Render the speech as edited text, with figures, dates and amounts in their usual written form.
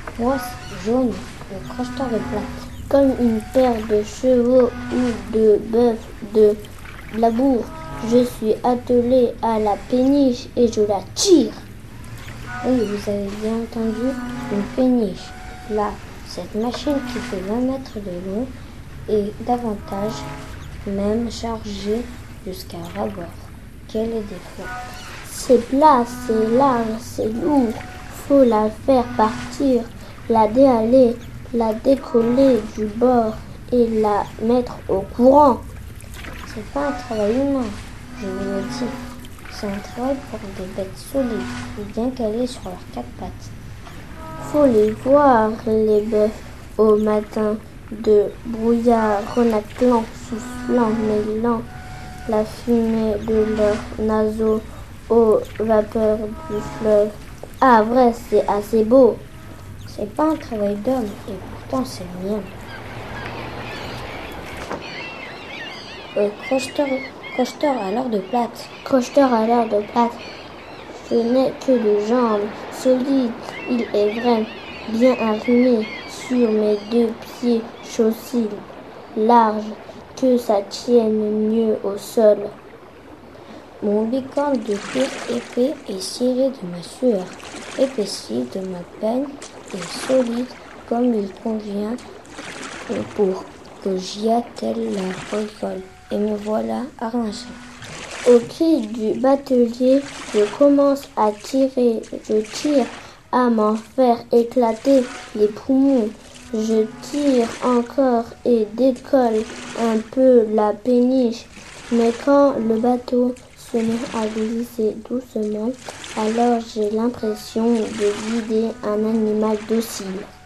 Moi, c'est jaune, le crocheteur de plate. Comme une paire de chevaux ou de bœufs de labour, je suis attelé à la péniche et je la tire. Oui, vous avez bien entendu, une péniche. Là, cette machine qui fait 20 mètres de long et davantage, même chargée jusqu'à rabord. Quel est défaut? C'est plat, c'est large, c'est lourd. Faut la faire partir, la déhaler, la décoller du bord et la mettre au courant. C'est pas un travail humain, je vous le dis. C'est un travail pour des bêtes solides et bien calées sur leurs quatre pattes. Faut les voir, les bœufs, au matin de brouillard renaclant, soufflant, mêlant la fumée de leurs naseaux aux vapeurs du fleuve. Ah vrai, c'est assez beau. C'est pas un travail d'homme et pourtant c'est le mien. Crocheteur à l'heure de plate. Crocheteur à l'heure de plate. Je n'ai que deux jambes solides, il est vrai, bien arrimé sur mes deux pieds chaussés, larges, que ça tienne mieux au sol. Mon bicorne de queue épais et ciré de ma sueur, épaissi de ma peine et solide comme il convient pour que j'y attelle la rigole. Et me voilà arrangé. Au cri du batelier, je commence à tirer. Je tire à m'en faire éclater les poumons. Je tire encore et décolle un peu la péniche. Mais quand le bateau se met à glisser doucement, alors j'ai l'impression de guider un animal docile.